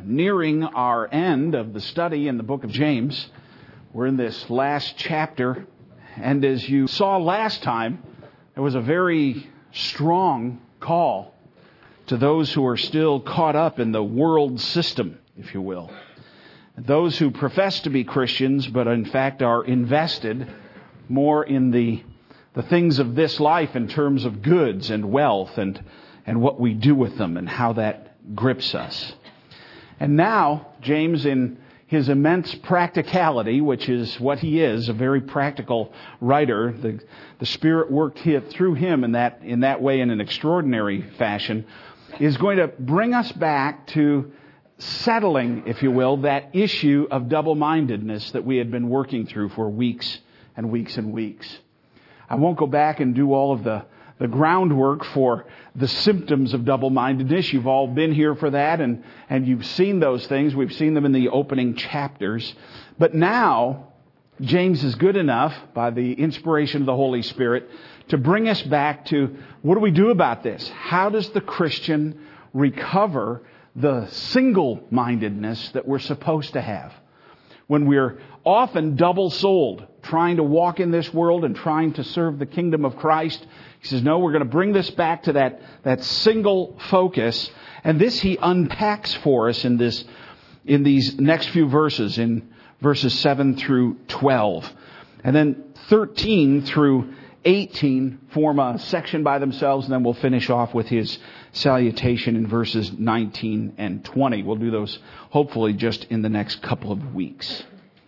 nearing our end of the study in the book of James. We're in this last chapter, and as you saw last time, there was a very strong call to those who are still caught up in the world system, if you will. Those who profess to be Christians, but in fact are invested more in the things of this life in terms of goods and wealth and what we do with them and how that grips us. And now, James, in his immense practicality, which is what he is, a very practical writer, the Spirit worked through him in that way in an extraordinary fashion, is going to bring us back to settling, if you will, that issue of double-mindedness that we had been working through for weeks and weeks and weeks. I won't go back and do all of the groundwork for the symptoms of double-mindedness. You've all been here for that, and you've seen those things. We've seen them in the opening chapters. But now, James is good enough, by the inspiration of the Holy Spirit, to bring us back to, what do we do about this? How does the Christian recover the single-mindedness that we're supposed to have when we're often double-souled, trying to walk in this world and trying to serve the kingdom of Christ? He says, no, we're going to bring this back to that single focus. And this he unpacks for us in these next few verses, in verses 7 through 12. And then 13 through 18 form a section by themselves, and then we'll finish off with his salutation in verses 19 and 20. We'll do those hopefully just in the next couple of weeks.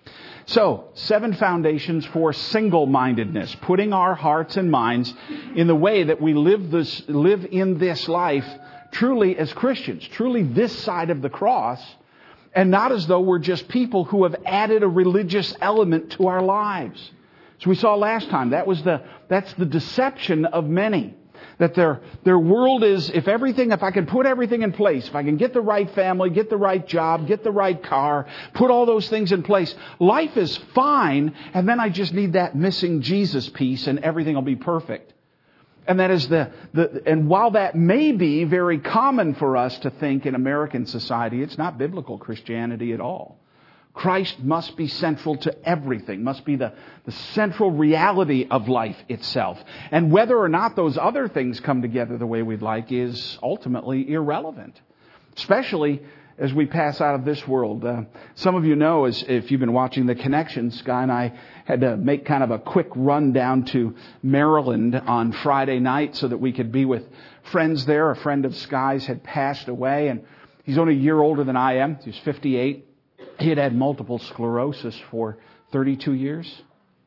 So, 7 foundations for single-mindedness, putting our hearts and minds in the way that we live in this life truly as Christians, truly this side of the cross, and not as though we're just people who have added a religious element to our lives. So we saw last time, that's the deception of many. That their world is, if I can put everything in place, if I can get the right family, get the right job, get the right car, put all those things in place, life is fine, and then I just need that missing Jesus piece and everything will be perfect. And that is and while that may be very common for us to think in American society, it's not biblical Christianity at all. Christ must be central to everything, must be the central reality of life itself. And whether or not those other things come together the way we'd like is ultimately irrelevant, especially as we pass out of this world. Some of you know, if you've been watching The Connection, Sky and I had to make kind of a quick run down to Maryland on Friday night so that we could be with friends there. A friend of Sky's had passed away, and he's only a year older than I am. He's 58. He had multiple sclerosis for 32 years.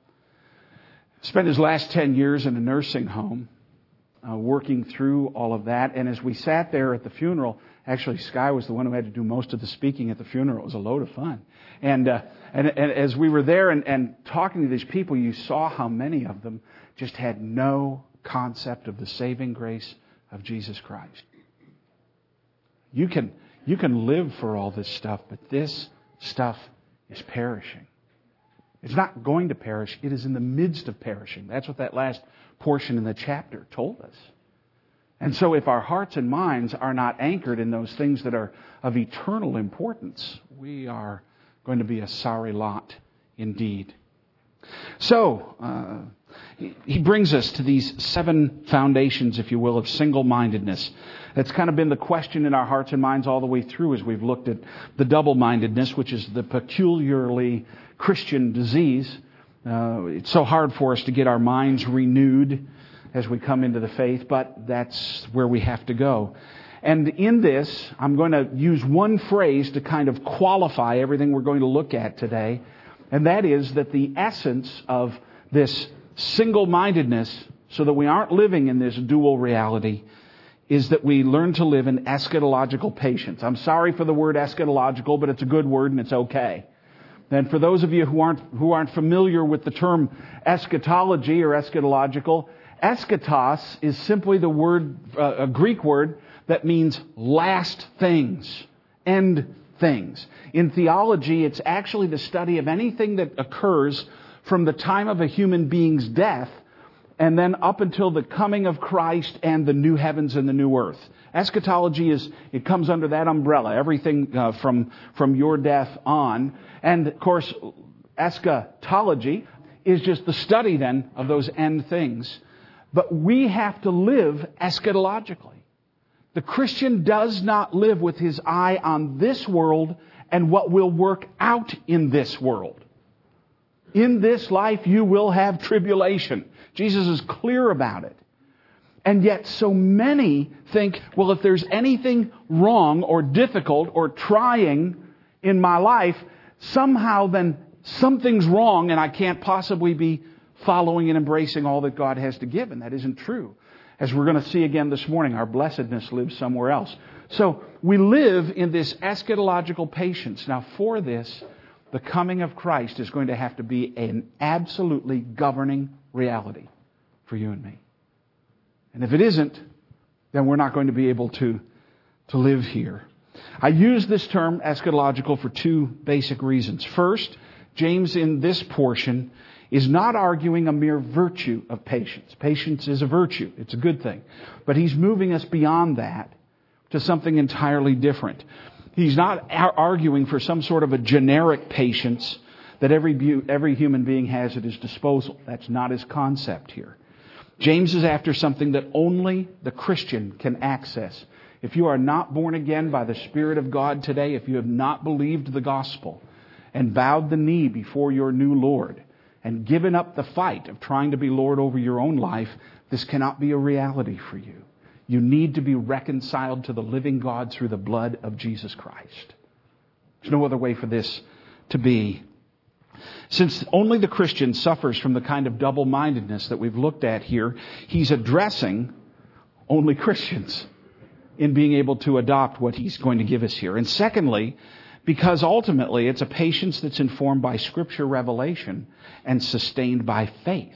Spent his last 10 years in a nursing home, working through all of that. And as we sat there at the funeral, actually Sky was the one who had to do most of the speaking at the funeral. It was a load of fun. And as we were there and talking to these people, you saw how many of them just had no concept of the saving grace of Jesus Christ. You can live for all this stuff, but this stuff is perishing. It's not going to perish. It is in the midst of perishing. That's what that last portion in the chapter told us. And so if our hearts and minds are not anchored in those things that are of eternal importance, we are going to be a sorry lot indeed. So, he brings us to these 7 foundations, if you will, of single-mindedness. That's kind of been the question in our hearts and minds all the way through as we've looked at the double-mindedness, which is the peculiarly Christian disease. It's so hard for us to get our minds renewed as we come into the faith, but that's where we have to go. And in this, I'm going to use one phrase to kind of qualify everything we're going to look at today, and that is that the essence of this single-mindedness, so that we aren't living in this dual reality, is that we learn to live in eschatological patience. I'm sorry for the word eschatological, but it's a good word and it's okay. And for those of you who aren't familiar with the term eschatology or eschatological, eschatos is simply the word, a Greek word that means last things, end things. In theology, it's actually the study of anything that occurs from the time of a human being's death and then up until the coming of Christ and the new heavens and the new earth. Eschatology it comes under that umbrella, everything from your death on. And of course, eschatology is just the study then of those end things. But we have to live eschatologically. The Christian does not live with his eye on this world and what will work out in this world. In this life you will have tribulation. Jesus is clear about it. And yet so many think, well, if there's anything wrong or difficult or trying in my life, somehow then something's wrong and I can't possibly be following and embracing all that God has to give. And that isn't true. As we're going to see again this morning, our blessedness lives somewhere else. So we live in this eschatological patience. Now for this, the coming of Christ is going to have to be an absolutely governing reality for you and me. And if it isn't, then we're not going to be able to live here. I use this term eschatological for two basic reasons. First, James in this portion is not arguing a mere virtue of patience. Patience is a virtue. It's a good thing. But he's moving us beyond that to something entirely different. He's not arguing for some sort of a generic patience that every human being has at his disposal. That's not his concept here. James is after something that only the Christian can access. If you are not born again by the Spirit of God today, if you have not believed the gospel and bowed the knee before your new Lord and given up the fight of trying to be Lord over your own life, this cannot be a reality for you. You need to be reconciled to the living God through the blood of Jesus Christ. There's no other way for this to be. Since only the Christian suffers from the kind of double-mindedness that we've looked at here, he's addressing only Christians in being able to adopt what he's going to give us here. And secondly, because ultimately it's a patience that's informed by Scripture revelation and sustained by faith.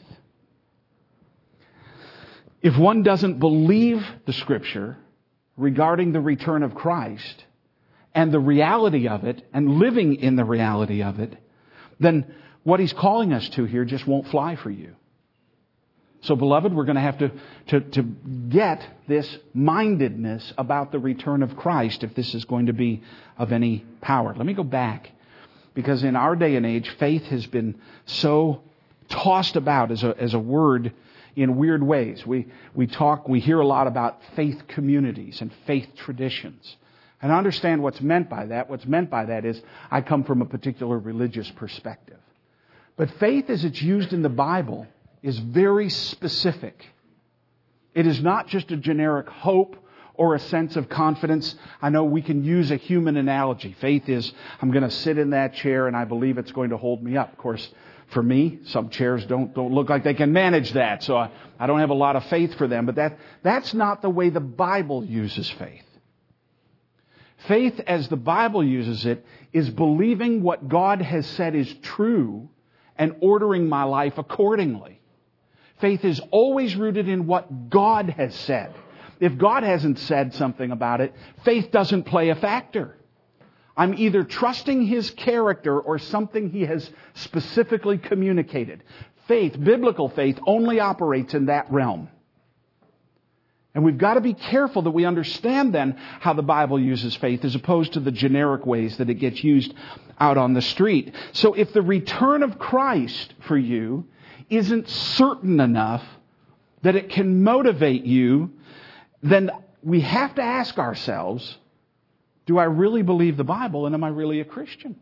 If one doesn't believe the Scripture regarding the return of Christ and the reality of it and living in the reality of it, then what he's calling us to here just won't fly for you. So, beloved, we're going to have to get this mindedness about the return of Christ if this is going to be of any power. Let me go back, because in our day and age, faith has been so tossed about as a word in weird ways. We hear a lot about faith communities and faith traditions. And I understand what's meant by that. What's meant by that is I come from a particular religious perspective. But faith as it's used in the Bible is very specific. It is not just a generic hope or a sense of confidence. I know we can use a human analogy. Faith is, I'm going to sit in that chair and I believe it's going to hold me up. Of course, for me, some chairs don't look like they can manage that. So I don't have a lot of faith for them. But that's not the way the Bible uses faith. Faith, as the Bible uses it, is believing what God has said is true and ordering my life accordingly. Faith is always rooted in what God has said. If God hasn't said something about it, faith doesn't play a factor. I'm either trusting His character or something He has specifically communicated. Faith, biblical faith, only operates in that realm. And we've got to be careful that we understand then how the Bible uses faith as opposed to the generic ways that it gets used out on the street. So if the return of Christ for you isn't certain enough that it can motivate you, then we have to ask ourselves, do I really believe the Bible and am I really a Christian?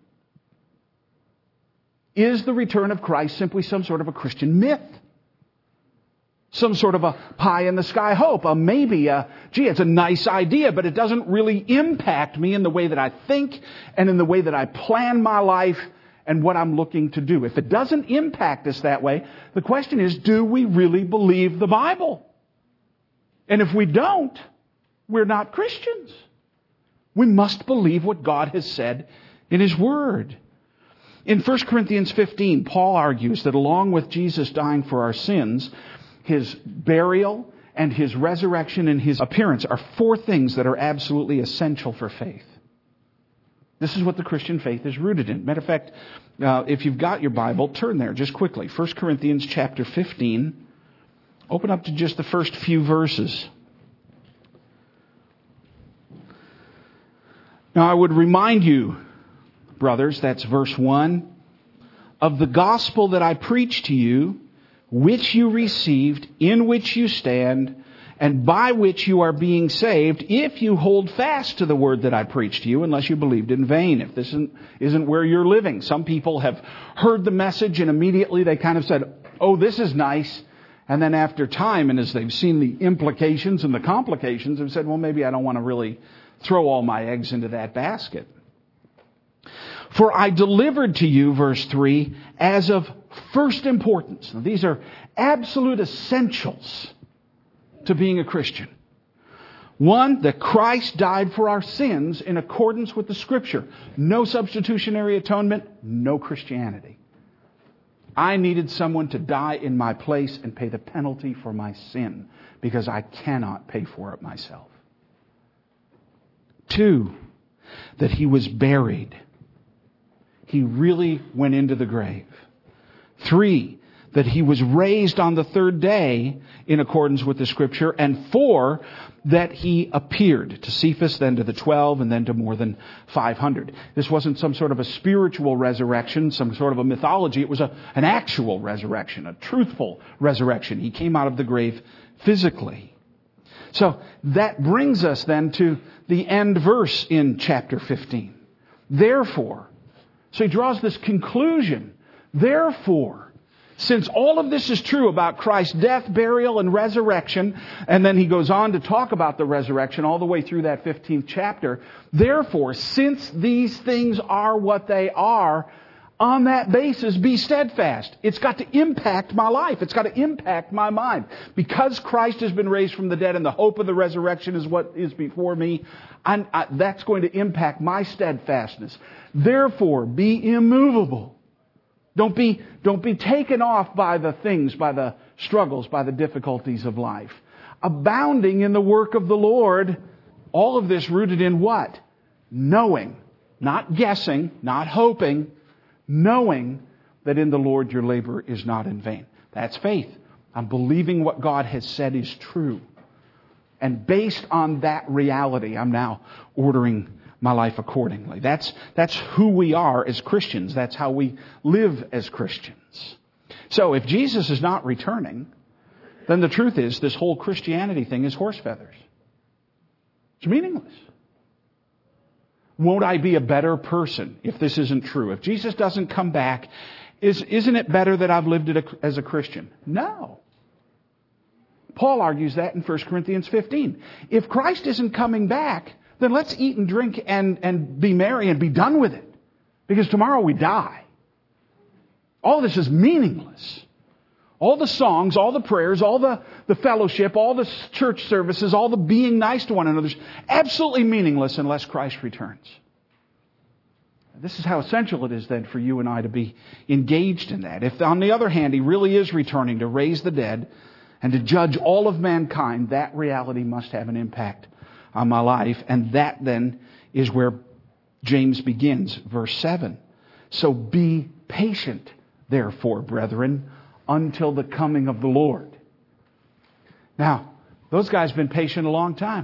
Is the return of Christ simply some sort of a Christian myth? Some sort of a pie-in-the-sky hope. It's a nice idea, but it doesn't really impact me in the way that I think and in the way that I plan my life and what I'm looking to do. If it doesn't impact us that way, the question is, do we really believe the Bible? And if we don't, we're not Christians. We must believe what God has said in His Word. In 1 Corinthians 15, Paul argues that along with Jesus dying for our sins, His burial and His resurrection and His appearance are four things that are absolutely essential for faith. This is what the Christian faith is rooted in. Matter of fact, if you've got your Bible, turn there just quickly. 1 Corinthians chapter 15. Open up to just the first few verses. Now I would remind you, brothers, that's verse 1, of the gospel that I preached to you, which you received, in which you stand, and by which you are being saved, if you hold fast to the word that I preached to you, unless you believed in vain. If this isn't where you're living. Some people have heard the message and immediately they kind of said, oh, this is nice. And then after time, and as they've seen the implications and the complications, have said, well, maybe I don't want to really throw all my eggs into that basket. For I delivered to you, verse 3, as of first importance. Now, these are absolute essentials to being a Christian. One, that Christ died for our sins in accordance with the Scripture. No substitutionary atonement, no Christianity. I needed someone to die in my place and pay the penalty for my sin because I cannot pay for it myself. 2, that He was buried. He really went into the grave. 3, that He was raised on the third day in accordance with the Scripture. And 4, that He appeared to Cephas, then to the 12, and then to more than 500. This wasn't some sort of a spiritual resurrection, some sort of a mythology. It was an actual resurrection, a truthful resurrection. He came out of the grave physically. So that brings us then to the end verse in chapter 15. Therefore, so he draws this conclusion. Therefore, since all of this is true about Christ's death, burial, and resurrection, and then he goes on to talk about the resurrection all the way through that 15th chapter. Therefore, since these things are what they are, on that basis, be steadfast. It's got to impact my life. It's got to impact my mind. Because Christ has been raised from the dead and the hope of the resurrection is what is before me, that's going to impact my steadfastness. Therefore, be immovable. Don't be taken off by the things, by the struggles, by the difficulties of life. Abounding in the work of the Lord. All of this rooted in what? Knowing. Not guessing, not hoping. Knowing that in the Lord your labor is not in vain. That's faith. I'm believing what God has said is true. And based on that reality, I'm now ordering my life accordingly. That's who we are as Christians. That's how we live as Christians. So if Jesus is not returning, then the truth is this whole Christianity thing is horse feathers. It's meaningless. Won't I be a better person if this isn't true? If Jesus doesn't come back, isn't it better that I've lived it as a Christian? No. Paul argues that in 1 Corinthians 15. If Christ isn't coming back, then let's eat and drink and be merry and be done with it. Because tomorrow we die. All this is meaningless. All the songs, all the prayers, all the fellowship, all the church services, all the being nice to one another is absolutely meaningless unless Christ returns. This is how essential it is then for you and I to be engaged in that. If on the other hand He really is returning to raise the dead and to judge all of mankind, that reality must have an impact on my life. And that then is where James begins, verse 7. So be patient, therefore, brethren, until the coming of the Lord. Now, those guys have been patient a long time.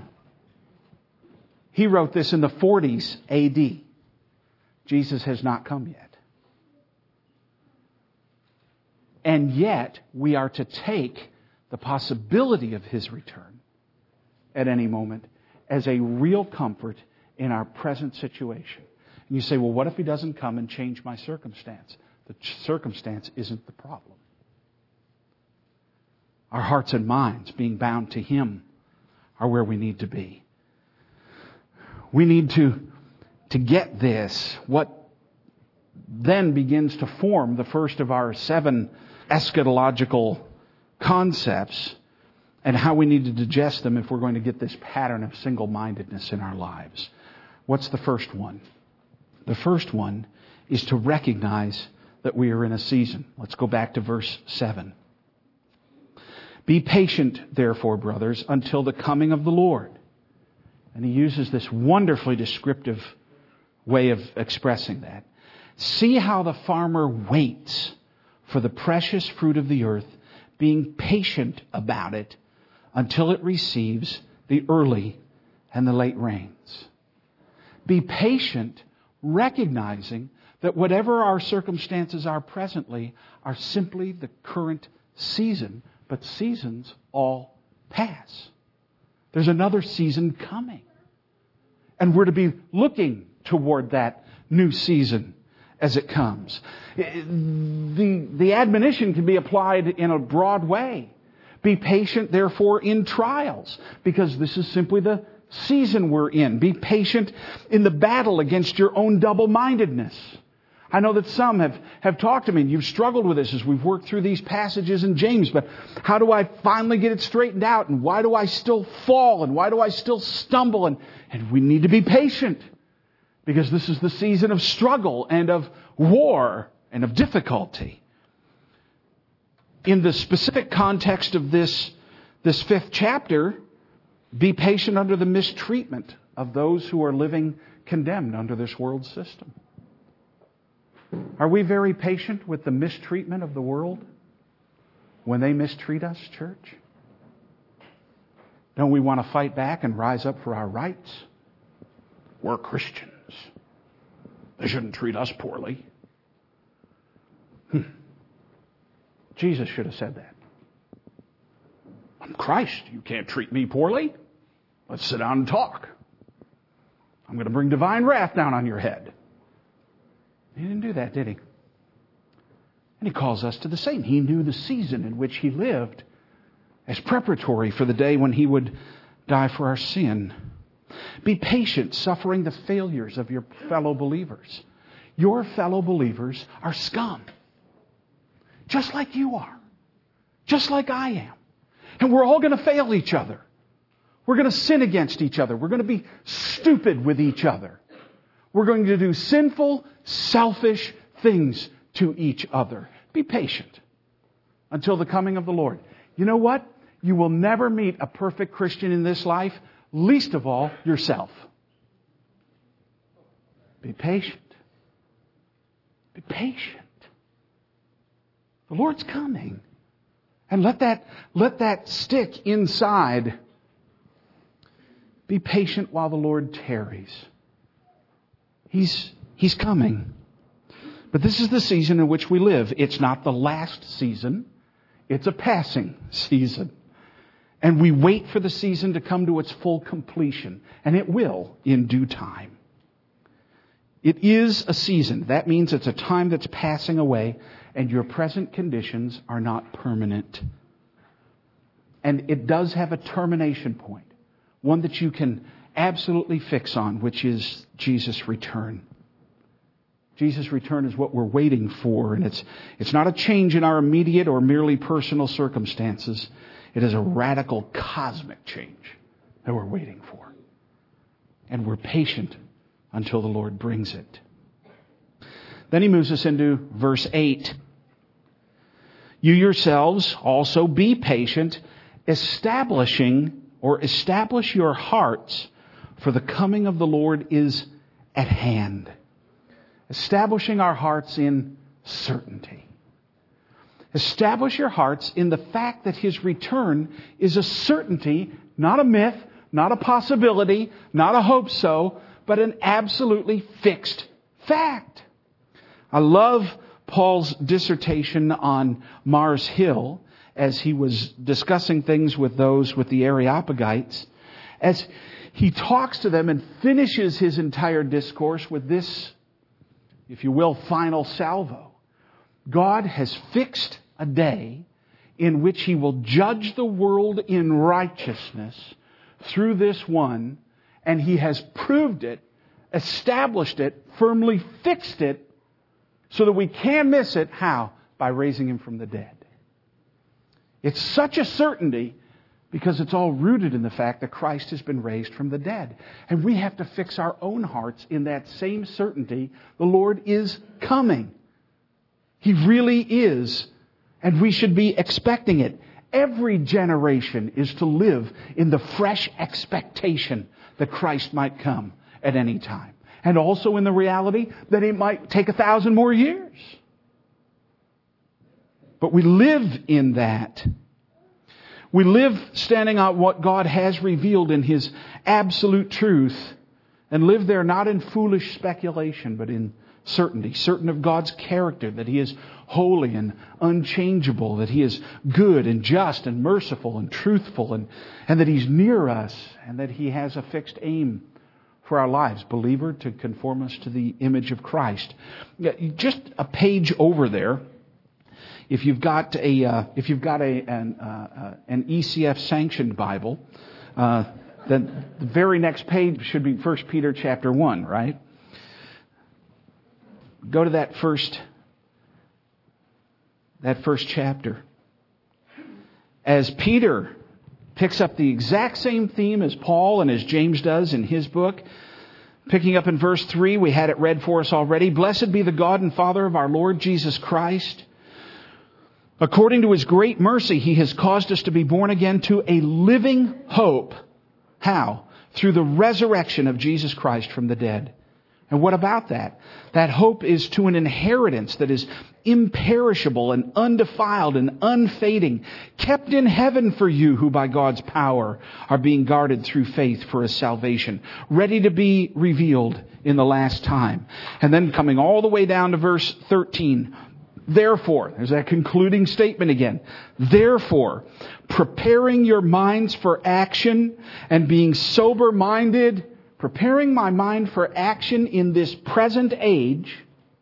He wrote this in the 40s AD. Jesus has not come yet. And yet, we are to take the possibility of His return at any moment as a real comfort in our present situation. And you say, well, what if He doesn't come and change my circumstance? The circumstance isn't the problem. Our hearts and minds, being bound to Him, are where we need to be. We need to get this, what then begins to form the first of our 7 eschatological concepts, and how we need to digest them if we're going to get this pattern of single-mindedness in our lives. What's the first one? The first one is to recognize that we are in a season. Let's go back to verse 7. Be patient, therefore, brothers, until the coming of the Lord. And he uses this wonderfully descriptive way of expressing that. See how the farmer waits for the precious fruit of the earth, being patient about it until it receives the early and the late rains. Be patient, recognizing that whatever our circumstances are presently are simply the current season, but seasons all pass. There's another season coming. And we're to be looking toward that new season as it comes. The admonition can be applied in a broad way. Be patient, therefore, in trials, because this is simply the season we're in. Be patient in the battle against your own double-mindedness. I know that some have talked to me, and you've struggled with this as we've worked through these passages in James, but how do I finally get it straightened out? And why do I still fall? And why do I still stumble? And we need to be patient, because this is the season of struggle and of war and of difficulty. In the specific context of this 5th chapter, be patient under the mistreatment of those who are living condemned under this world system. Are we very patient with the mistreatment of the world when they mistreat us, church? Don't we want to fight back and rise up for our rights? We're Christians. They shouldn't treat us poorly. Jesus should have said that. I'm Christ. You can't treat me poorly. Let's sit down and talk. I'm going to bring divine wrath down on your head. He didn't do that, did he? And he calls us to the same. He knew the season in which he lived as preparatory for the day when he would die for our sin. Be patient, suffering the failures of your fellow believers. Your fellow believers are scum. Just like you are. Just like I am. And we're all going to fail each other. We're going to sin against each other. We're going to be stupid with each other. We're going to do sinful, selfish things to each other. Be patient until the coming of the Lord. You know what? You will never meet a perfect Christian in this life, least of all yourself. Be patient. Be patient. The Lord's coming. And let that stick inside. Be patient while the Lord tarries. He's coming. But this is the season in which we live. It's not the last season. It's a passing season. And we wait for the season to come to its full completion. And it will in due time. It is a season. That means it's a time that's passing away, and your present conditions are not permanent. And it does have a termination point. One that you can absolutely fix on, which is Jesus' return. Jesus' return is what we're waiting for, and it's not a change in our immediate or merely personal circumstances. It is a radical cosmic change that we're waiting for. And we're patient until the Lord brings it. Then he moves us into verse 8. You yourselves also be patient, establish your hearts, for the coming of the Lord is at hand. Establishing our hearts in certainty. Establish your hearts in the fact that His return is a certainty, not a myth, not a possibility, not a hope so, but an absolutely fixed fact. I love Paul's dissertation on Mars Hill as he was discussing things with those with the Areopagites, as he talks to them and finishes his entire discourse with this, if you will, final salvo. God has fixed a day in which He will judge the world in righteousness through this one, and He has proved it, established it, firmly fixed it, so that we can miss it. How? By raising Him from the dead. It's such a certainty because it's all rooted in the fact that Christ has been raised from the dead. And we have to fix our own hearts in that same certainty. The Lord is coming. He really is. And we should be expecting it. Every generation is to live in the fresh expectation that Christ might come at any time. And also in the reality that it might take 1,000 more years. But we live in that. We live standing on what God has revealed in His absolute truth, and live there not in foolish speculation, but in certainty. Certain of God's character, that He is holy and unchangeable, that He is good and just and merciful and truthful, and that He's near us, and that He has a fixed aim for our lives. Believer, to conform us to the image of Christ. Just a page over there, if you've got an ECF sanctioned Bible, then the very next page should be 1 Peter chapter 1, right? Go to that first chapter. As Peter picks up the exact same theme as Paul and as James does in his book, picking up in verse 3, we had it read for us already. Blessed be the God and Father of our Lord Jesus Christ. According to His great mercy, He has caused us to be born again to a living hope. How? Through the resurrection of Jesus Christ from the dead. And what about that? That hope is to an inheritance that is imperishable and undefiled and unfading, kept in heaven for you who by God's power are being guarded through faith for a salvation, ready to be revealed in the last time. And then coming all the way down to verse 13, therefore, there's that concluding statement again. Therefore, preparing your minds for action and being sober-minded, preparing my mind for action in this present age,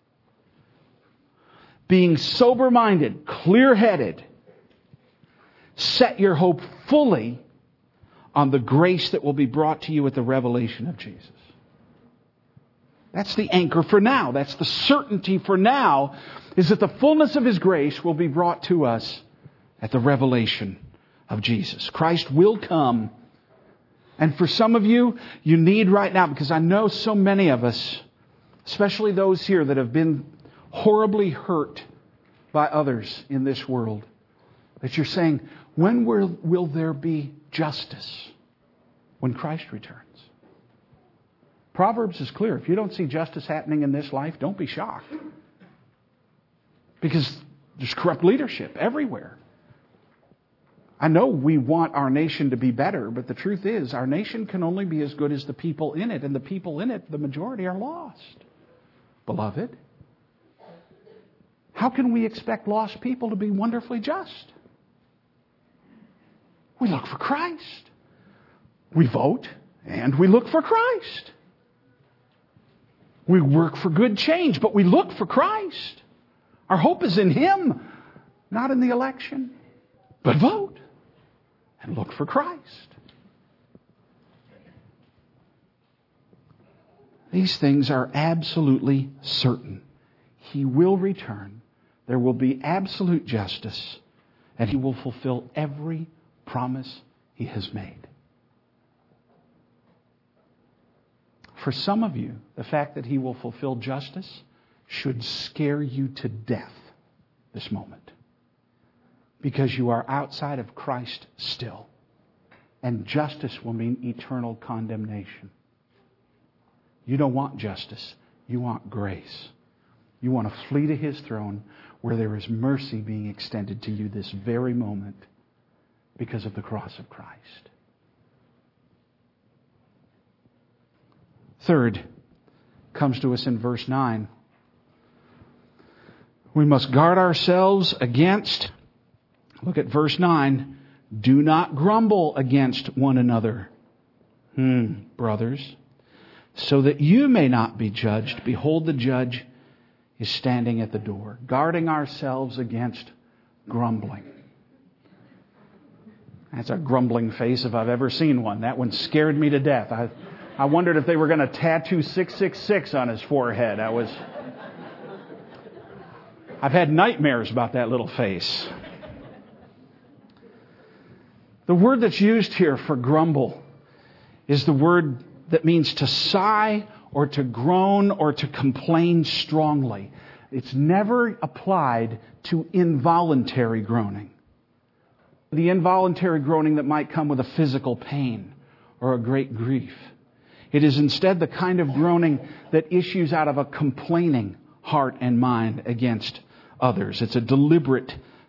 being sober-minded, clear-headed, set your hope fully on the grace that will be brought to you at the revelation of Jesus. That's the anchor for now. That's the certainty for now, is that the fullness of His grace will be brought to us at the revelation of Jesus. Christ will come. And for some of you, you need right now, because I know so many of us, especially those here that have been horribly hurt by others in this world, that you're saying, when will there be justice? When Christ returns. Proverbs is clear. If you don't see justice happening in this life, don't be shocked. Because there's corrupt leadership everywhere. I know we want our nation to be better, but the truth is our nation can only be as good as the people in it. And the people in it, the majority, are lost. Beloved, how can we expect lost people to be wonderfully just? We look for Christ. We vote and we look for Christ. We work for good change, but we look for Christ. Our hope is in Him, not in the election. But vote and look for Christ. These things are absolutely certain. He will return. There will be absolute justice, and He will fulfill every promise He has made. For some of you, the fact that He will fulfill justice should scare you to death this moment. Because you are outside of Christ still. And justice will mean eternal condemnation. You don't want justice. You want grace. You want to flee to His throne where there is mercy being extended to you this very moment because of the cross of Christ. Third, comes to us in verse 9. We must guard ourselves against, look at verse 9, do not grumble against one another, brothers, so that you may not be judged. Behold, the judge is standing at the door, guarding ourselves against grumbling. That's a grumbling face if I've ever seen one. That one scared me to death. I wondered if they were going to tattoo 666 on his forehead. I've had nightmares about that little face. The word that's used here for grumble is the word that means to sigh or to groan or to complain strongly. It's never applied to involuntary groaning. The involuntary groaning that might come with a physical pain or a great grief. It is instead the kind of groaning that issues out of a complaining heart and mind against others. It's a deliberate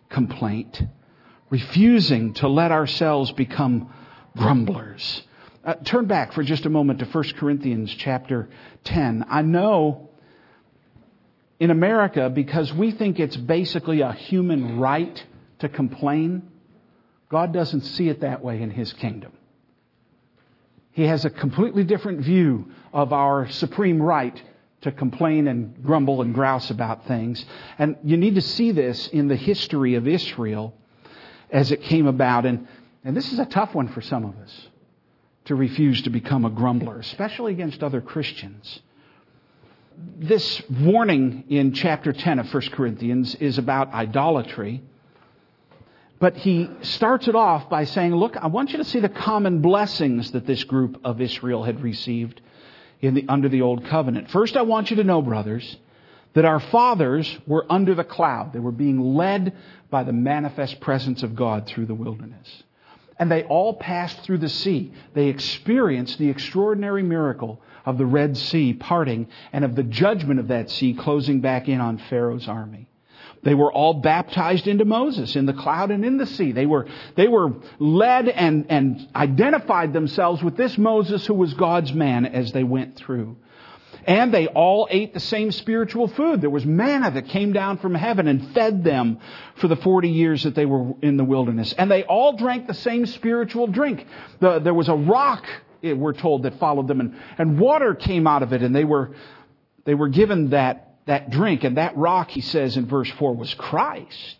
complaint, refusing to let ourselves become grumblers. Turn back for just a moment to 1 Corinthians chapter 10. I know in America, because we think it's basically a human right to complain, God doesn't see it that way in His kingdom. He has a completely different view of our supreme right to complain and grumble and grouse about things. And you need to see this in the history of Israel as it came about. And this is a tough one for some of us, to refuse to become a grumbler, especially against other Christians. This warning in chapter 10 of 1 Corinthians is about idolatry. But he starts it off by saying, look, I want you to see the common blessings that this group of Israel had received under the Old Covenant. First, I want you to know, brothers, that our fathers were under the cloud. They were being led by the manifest presence of God through the wilderness. And they all passed through the sea. They experienced the extraordinary miracle of the Red Sea parting and of the judgment of that sea closing back in on Pharaoh's army. They were all baptized into Moses in the cloud and in the sea. They were led and identified themselves with this Moses who was God's man as they went through. And they all ate the same spiritual food. There was manna that came down from heaven and fed them for the 40 years that they were in the wilderness. And they all drank the same spiritual drink. There was a rock, we're told, that followed them, and water came out of it, and they were given that drink. And that rock, he says in verse 4, was Christ.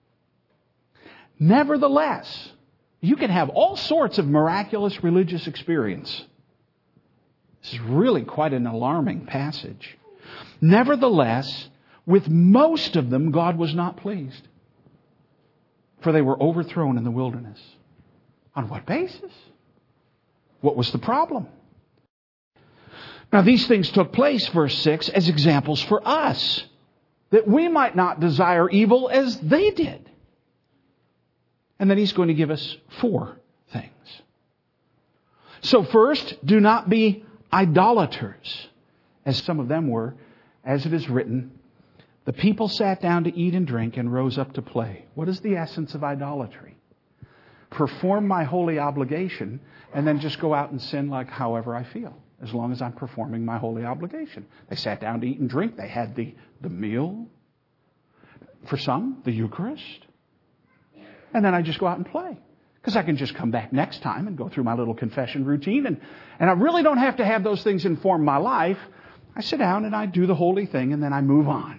Nevertheless, you can have all sorts of miraculous religious experience. This is really quite an alarming passage. Nevertheless, with most of them, God was not pleased, for they were overthrown in the wilderness. On what basis? What was the problem? Now, these things took place, verse 6, as examples for us, that we might not desire evil as they did. And then he's going to give us 4 things. So first, do not be idolaters, as some of them were. As it is written, the people sat down to eat and drink and rose up to play. What is the essence of idolatry? Perform my holy obligation and then just go out and sin like however I feel, as long as I'm performing my holy obligation. They sat down to eat and drink. They had the meal. For some, the Eucharist. And then I just go out and play. Because I can just come back next time and go through my little confession routine. And I really don't have to have those things inform my life. I sit down and I do the holy thing and then I move on.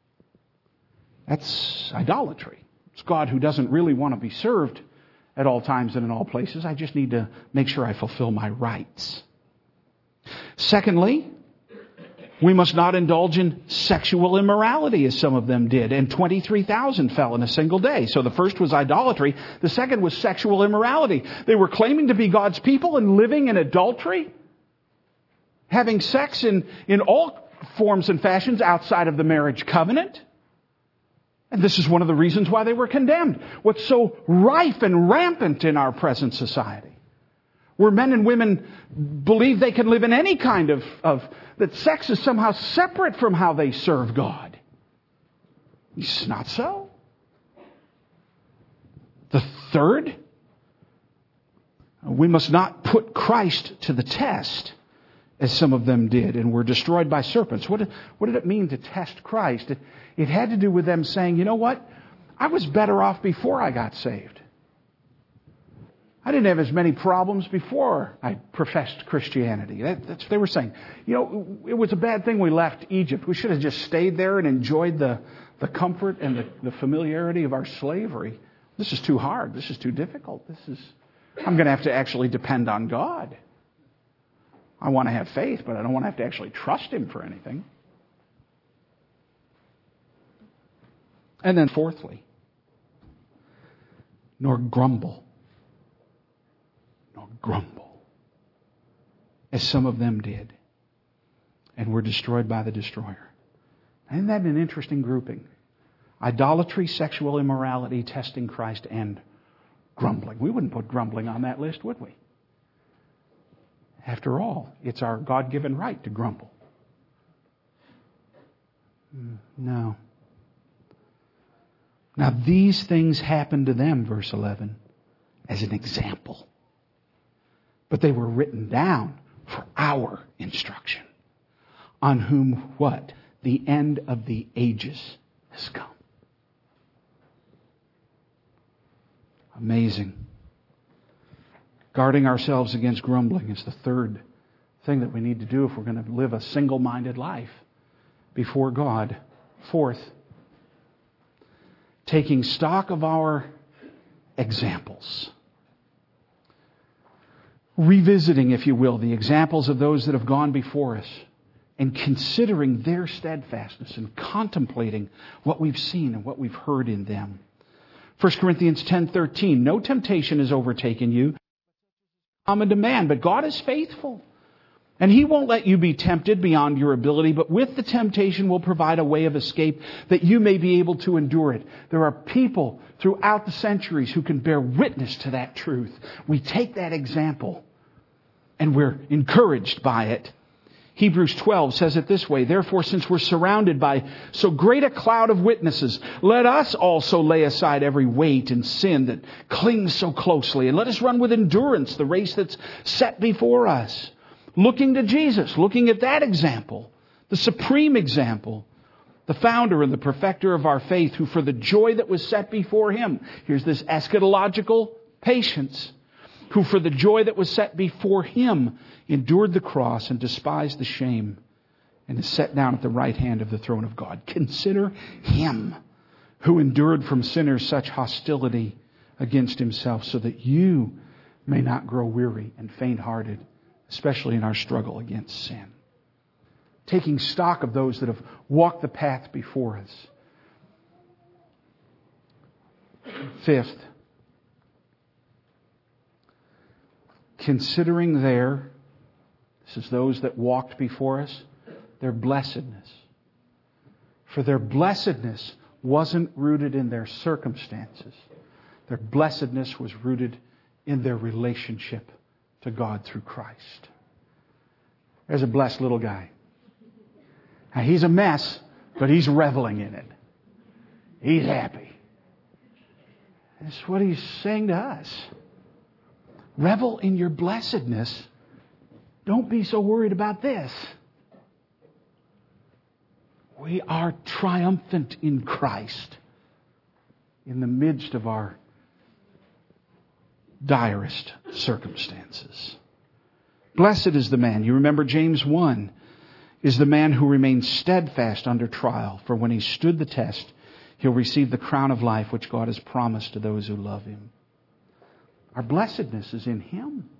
That's idolatry. It's God who doesn't really want to be served at all times and in all places. I just need to make sure I fulfill my rights. Secondly, we must not indulge in sexual immorality as some of them did. And 23,000 fell in a single day. So the first was idolatry. The second was sexual immorality. They were claiming to be God's people and living in adultery. Having sex in all forms and fashions outside of the marriage covenant. And this is one of the reasons why they were condemned. What's so rife and rampant in our present society, where men and women believe they can live in any kind of that sex is somehow separate from how they serve God. It's not so. The third, we must not put Christ to the test, as some of them did, and were destroyed by serpents. What did it mean to test Christ? It had to do with them saying, you know what? I was better off before I got saved. I didn't have as many problems before I professed Christianity. That's what they were saying. You know, it was a bad thing we left Egypt. We should have just stayed there and enjoyed the comfort and the familiarity of our slavery. This is too hard. This is too difficult. I'm going to have to actually depend on God. I want to have faith, but I don't want to have to actually trust Him for anything. And then fourthly, nor grumble, as some of them did, and were destroyed by the destroyer. Isn't that an interesting grouping? Idolatry, sexual immorality, testing Christ, and grumbling. We wouldn't put grumbling on that list, would we? After all, it's our God-given right to grumble. No. Now these things happened to them, verse 11, as an example. But they were written down for our instruction, on whom what? The end of the ages has come. Amazing. Guarding ourselves against grumbling is the third thing that we need to do if we're going to live a single-minded life before God. Fourth, taking stock of our examples. Revisiting, if you will, the examples of those that have gone before us and considering their steadfastness and contemplating what we've seen and what we've heard in them. 1 Corinthians 10:13, no temptation has overtaken you, common to man, but God is faithful. And He won't let you be tempted beyond your ability, but with the temptation will provide a way of escape that you may be able to endure it. There are people throughout the centuries who can bear witness to that truth. We take that example and we're encouraged by it. Hebrews 12 says it this way, therefore, since we're surrounded by so great a cloud of witnesses, let us also lay aside every weight and sin that clings so closely, and let us run with endurance the race that's set before us. Looking to Jesus, looking at that example, the supreme example, the founder and the perfecter of our faith, who for the joy that was set before Him, here's this eschatological patience, who for the joy that was set before Him endured the cross and despised the shame and is set down at the right hand of the throne of God. Consider Him who endured from sinners such hostility against Himself, so that you may not grow weary and faint-hearted, especially in our struggle against sin. Taking stock of those that have walked the path before us. Fifth, considering this is those that walked before us, their blessedness. For their blessedness wasn't rooted in their circumstances. Their blessedness was rooted in their relationship to God through Christ. There's a blessed little guy. Now, he's a mess, but he's reveling in it. He's happy. That's what He's saying to us. Revel in your blessedness. Don't be so worried about this. We are triumphant in Christ in the midst of our direst circumstances. Blessed is the man, you remember James 1, is the man who remains steadfast under trial. For when he stood the test, he'll receive the crown of life which God has promised to those who love Him. Our blessedness is in Him.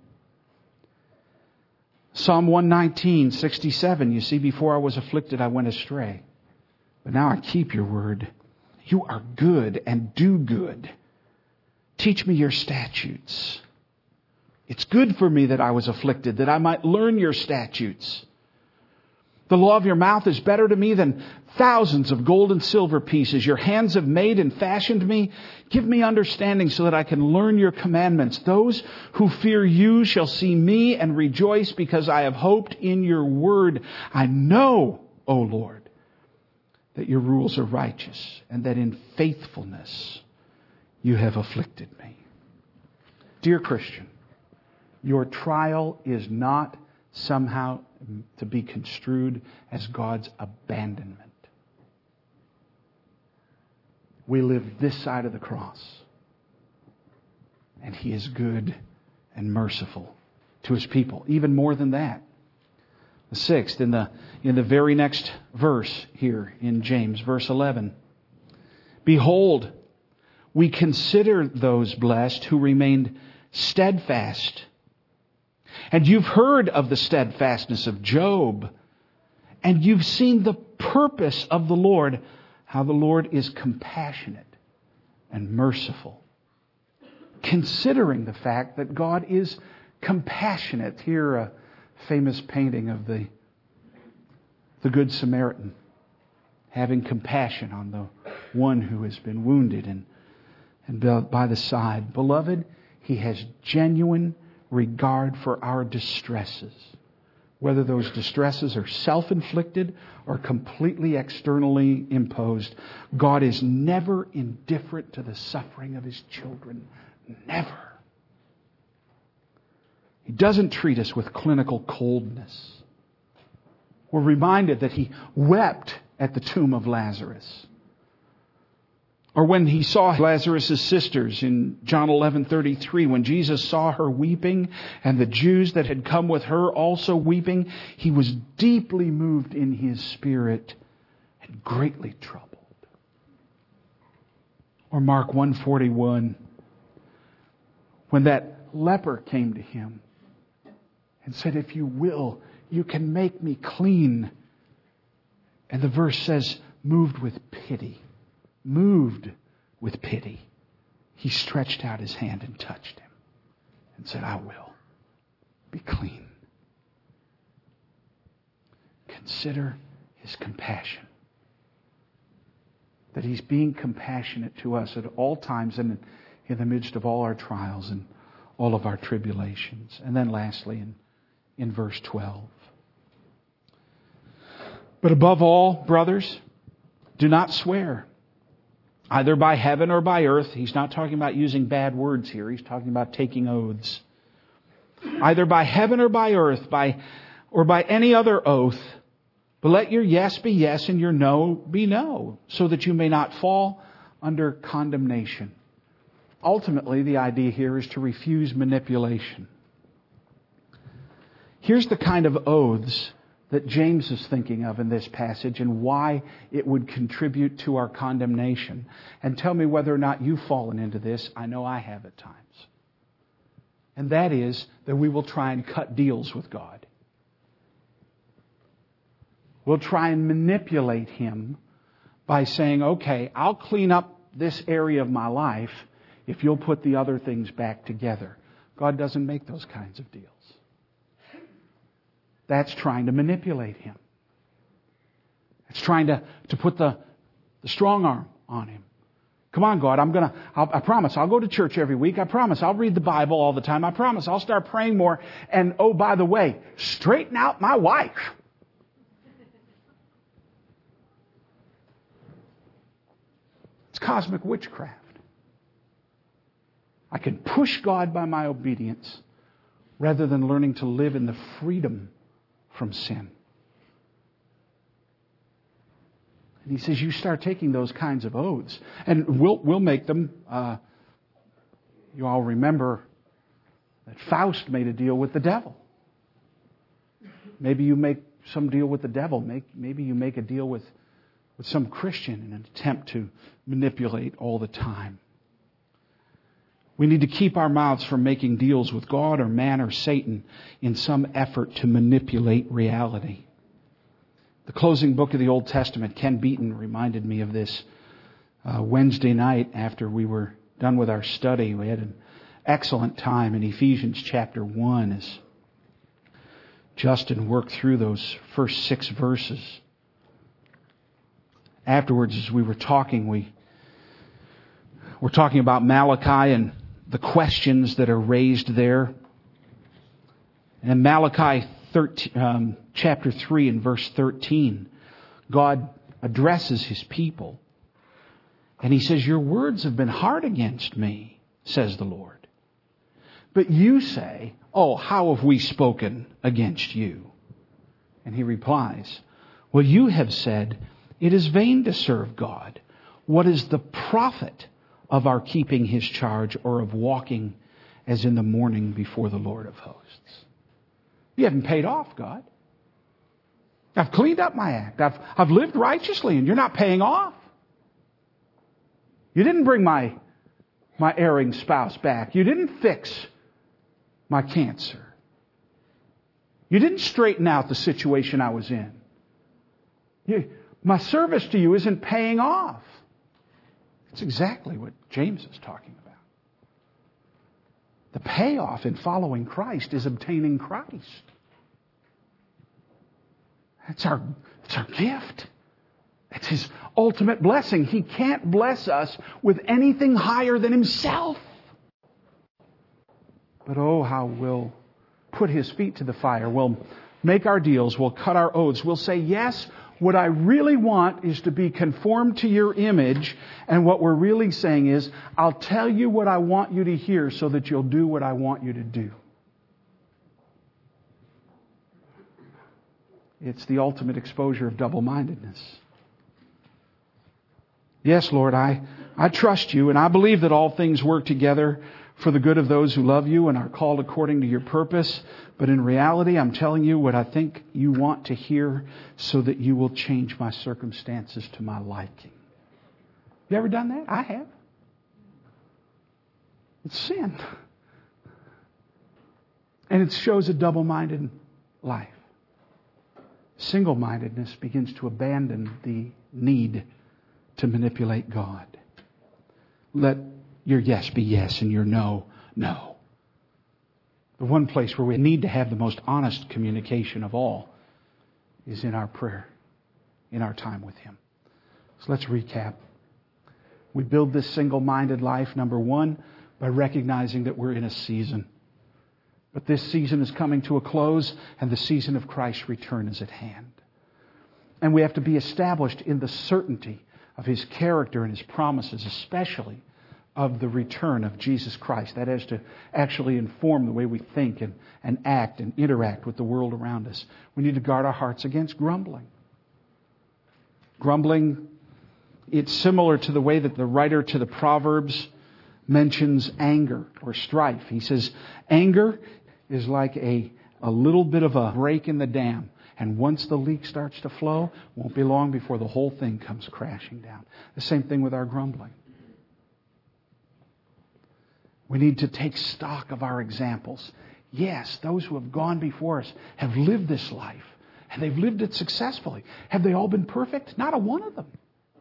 Psalm 119:67, you see, before I was afflicted, I went astray. But now I keep your word. You are good and do good. Teach me your statutes. It's good for me that I was afflicted, that I might learn your statutes. The law of your mouth is better to me than thousands of gold and silver pieces. Your hands have made and fashioned me. Give me understanding so that I can learn your commandments. Those who fear you shall see me and rejoice, because I have hoped in your word. I know, O Lord, that your rules are righteous and that in faithfulness you have afflicted me. Dear Christian, your trial is not somehow to be construed as God's abandonment. We live this side of the cross, and He is good and merciful to His people. Even more than that. The sixth, in the very next verse here in James, verse 11. Behold, we consider those blessed who remained steadfast. And you've heard of the steadfastness of Job. And you've seen the purpose of the Lord, how the Lord is compassionate and merciful. Considering the fact that God is compassionate. Here, a famous painting of the Good Samaritan, having compassion on the one who has been wounded and by the side. Beloved, He has genuine regard for our distresses, whether those distresses are self-inflicted or completely externally imposed, God is never indifferent to the suffering of His children. Never. He doesn't treat us with clinical coldness. We're reminded that He wept at the tomb of Lazarus. Or when He saw Lazarus' sisters in John 11:33, when Jesus saw her weeping and the Jews that had come with her also weeping, He was deeply moved in His spirit and greatly troubled. Or Mark 1:41, when that leper came to Him and said, "If you will, you can make me clean." And the verse says, moved with pity. Moved with pity. He stretched out His hand and touched him and said, "I will. Be clean." Consider His compassion. That He's being compassionate to us at all times and in the midst of all our trials and all of our tribulations. And then lastly, in verse 12. But above all, brothers, do not swear, either by heaven or by earth. He's not talking about using bad words here. He's talking about taking oaths. Either by heaven or by earth, or by any other oath. But let your yes be yes and your no be no, so that you may not fall under condemnation. Ultimately, the idea here is to refuse manipulation. Here's the kind of oaths that James is thinking of in this passage and why it would contribute to our condemnation. And tell me whether or not you've fallen into this. I know I have at times. And that is that we will try and cut deals with God. We'll try and manipulate Him by saying, "Okay, I'll clean up this area of my life if you'll put the other things back together." God doesn't make those kinds of deals. That's trying to manipulate Him. It's trying to put the strong arm on Him. Come on, God, I promise I'll go to church every week. I promise I'll read the Bible all the time. I promise I'll start praying more. And oh, by the way, straighten out my wife. It's cosmic witchcraft. I can push God by my obedience rather than learning to live in the freedom from sin. And He says, you start taking those kinds of oaths, and we'll make them. You all remember that Faust made a deal with the devil. Maybe you make some deal with the devil. Maybe you make a deal with some Christian in an attempt to manipulate all the time. We need to keep our mouths from making deals with God or man or Satan in some effort to manipulate reality. The closing book of the Old Testament, Ken Beaton reminded me of this Wednesday night after we were done with our study. We had an excellent time in Ephesians chapter 1 as Justin worked through those first 6 verses. Afterwards, as we were talking, we were talking about Malachi and the questions that are raised there. And in Malachi chapter 3 and verse 13, God addresses His people. And He says, "Your words have been hard against me, says the Lord. But you say, oh, how have we spoken against you?" And He replies, "Well, you have said, it is vain to serve God. What is the profit of our keeping His charge or of walking as in the morning before the Lord of hosts?" You haven't paid off, God. I've cleaned up my act. I've lived righteously, and you're not paying off. You didn't bring my erring spouse back. You didn't fix my cancer. You didn't straighten out the situation I was in. My service to you isn't paying off. It's exactly what James is talking about. The payoff in following Christ is obtaining Christ. It's our gift. It's His ultimate blessing. He can't bless us with anything higher than Himself. But oh, how we'll put His feet to the fire. We'll make our deals, we'll cut our oaths, we'll say, yes, what I really want is to be conformed to your image, and what we're really saying is, I'll tell you what I want you to hear so that you'll do what I want you to do. It's the ultimate exposure of double-mindedness. Yes, Lord, I trust you, and I believe that all things work together for the good of those who love you and are called according to your purpose. But in reality, I'm telling you what I think you want to hear so that you will change my circumstances to my liking. You ever done that? I have. It's sin. And it shows a double-minded life. Single-mindedness begins to abandon the need to manipulate God. Let your yes be yes and your no, no. The one place where we need to have the most honest communication of all is in our prayer, in our time with Him. So let's recap. We build this single-minded life, number one, by recognizing that we're in a season. But this season is coming to a close, and the season of Christ's return is at hand. And we have to be established in the certainty of His character and His promises, especially of the return of Jesus Christ. That is to actually inform the way we think and act and interact with the world around us. We need to guard our hearts against grumbling. Grumbling, it's similar to the way that the writer to the Proverbs mentions anger or strife. He says, anger is like a little bit of a break in the dam. And once the leak starts to flow, it won't be long before the whole thing comes crashing down. The same thing with our grumbling. We need to take stock of our examples. Yes, those who have gone before us have lived this life, and they've lived it successfully. Have they all been perfect? Not a one of them.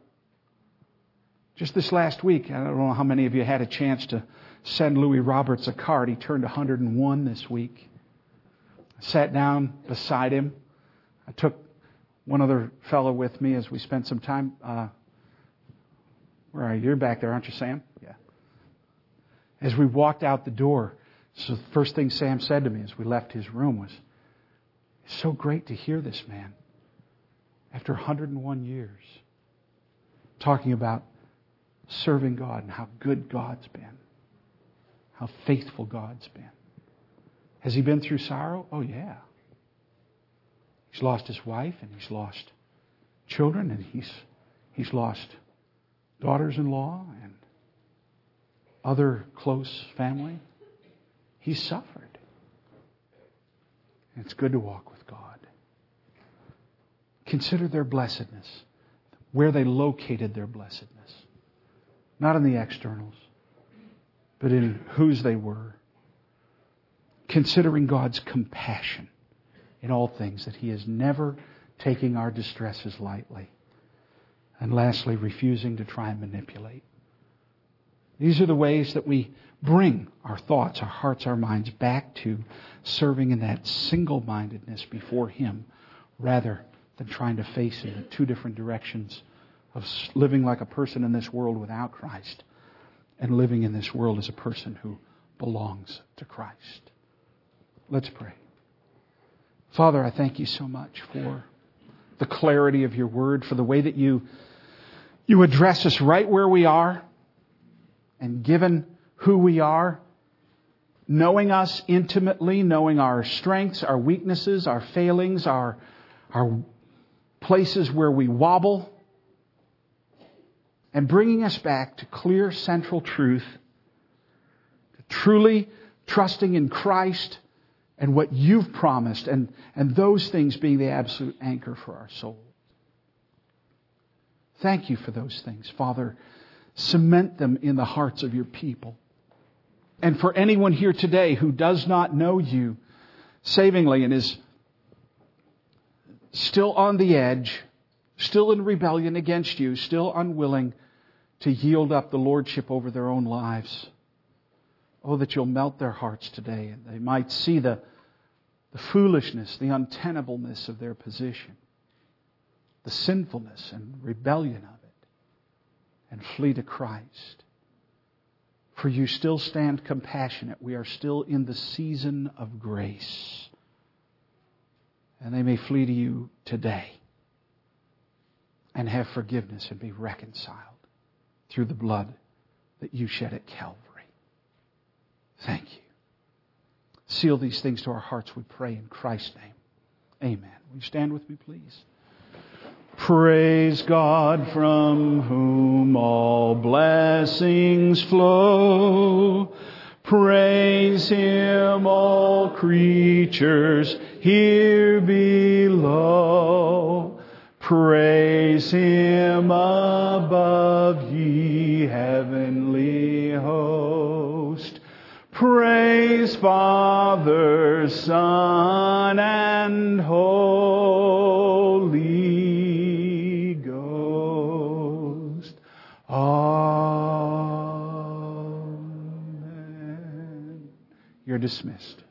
Just this last week, I don't know how many of you had a chance to send Louis Roberts a card. He turned 101 this week. I sat down beside him. I took one other fellow with me as we spent some time. Where are you? You're back there, aren't you, Sam? Yeah. As we walked out the door, so the first thing Sam said to me as we left his room was, it's so great to hear this man after 101 years talking about serving God and how good God's been, how faithful God's been. Has he been through sorrow? Oh, yeah. He's lost his wife, and he's lost children, and he's lost daughters-in-law and other close family. He's suffered. And it's good to walk with God. Consider their blessedness, where they located their blessedness. Not in the externals, but in whose they were. Considering God's compassion in all things, that He is never taking our distresses lightly. And lastly, refusing to try and manipulate. These are the ways that we bring our thoughts, our hearts, our minds back to serving in that single-mindedness before Him, rather than trying to face in the two different directions of living like a person in this world without Christ and living in this world as a person who belongs to Christ. Let's pray. Father, I thank you so much for the clarity of your word, for the way that you address us right where we are, and given who we are, knowing us intimately, knowing our strengths, our weaknesses, our failings, our places where we wobble, and bringing us back to clear central truth, to truly trusting in Christ and what you've promised, and those things being the absolute anchor for our soul. Thank you for those things, Father. Cement them in the hearts of your people. And for anyone here today who does not know you savingly and is still on the edge, still in rebellion against you, still unwilling to yield up the lordship over their own lives, oh, that you'll melt their hearts today and they might see the foolishness, the untenableness of their position, the sinfulness and rebellion of it, and flee to Christ. For you still stand compassionate. We are still in the season of grace. And they may flee to you today and have forgiveness and be reconciled through the blood that you shed at Calvary. Thank you. Seal these things to our hearts, we pray in Christ's name. Amen. Will you stand with me, please? Praise God, from whom all blessings flow. Praise Him, all creatures here below. Praise Him above, ye heavenly host. Praise Father, Son, and Holy Ghost. Amen. You're dismissed.